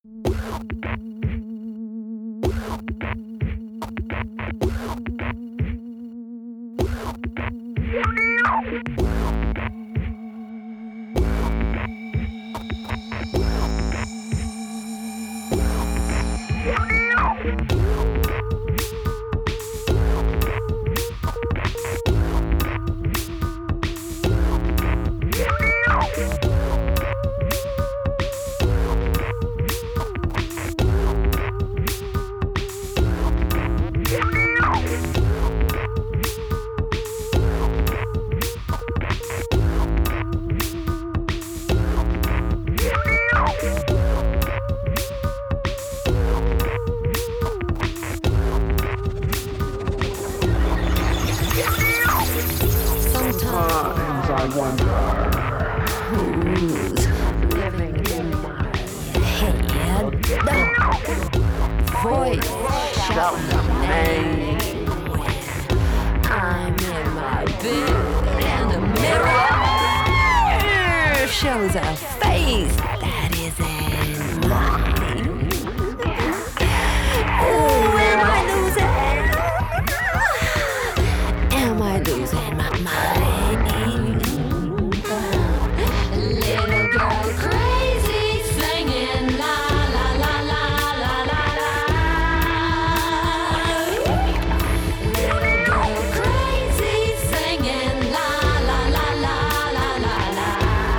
Shows a face that isn't mine. Ooh, am I losing? Am I losing my mind? Little girl crazy, singing la la la la la la la. Little girl crazy, singing la la la la la la la.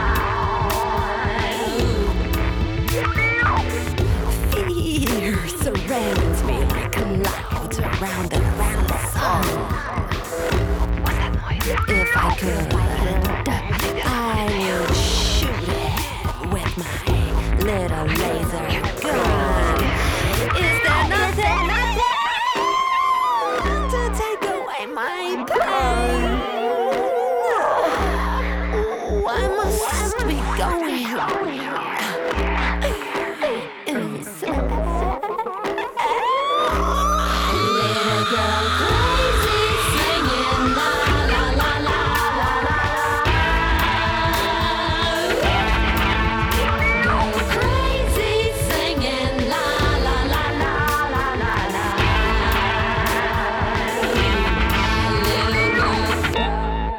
Fear surrounds me like clouds around the sun. What's that noise? If I could, I would shoot it with my little laser gun. Is there nothing to take away my pain? I must be going. Little girl crazy, singing la la la la la la. Girl crazy, singing la la la la la la la. Little girl.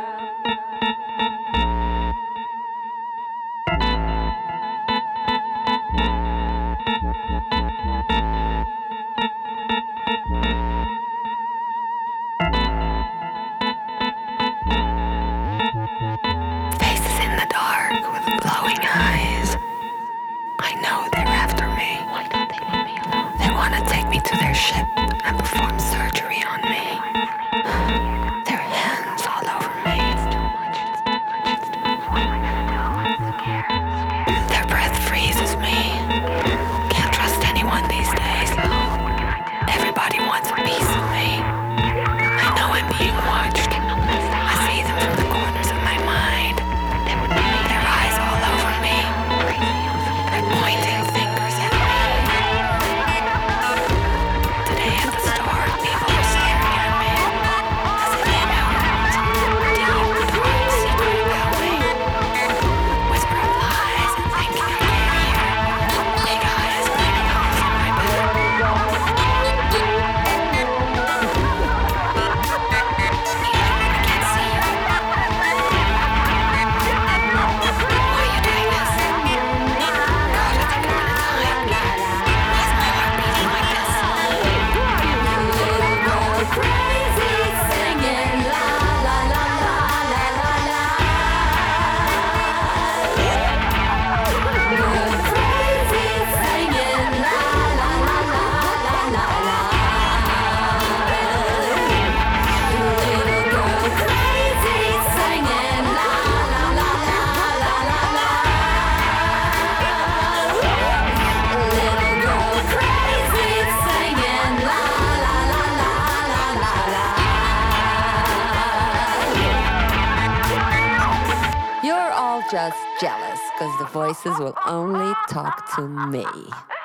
Faces in the dark with glowing eyes. I know they're after me. Why don't they leave me alone? They want to take me to their ship and perform surgery on me. Their hands all over me. It's too much. What am I gonna do? I'm scared. Their breath freezes me. Can't trust anyone these days. Everybody wants a piece of me. I know I'm being watched. I see them from the corners of my mind. Their eyes all over me. They're pointing fingers at me. Today at the store, people are staring at me as if they know some deep, dark secret about me. Whispered lies and thinking I can't hear. Big eyes cleaning holes in my back. I can't see you. Why are you doing this? God, I think I'm gonna die. Why is my heart beating like this? Little girl crazy, singing la la la la la la la. Girl crazy, singing la la la la la la la. Little girl crazy, singing la la la la la la la. Little girl crazy, singing la la la la la la la. You're all just jealous because the voices will only talk to me.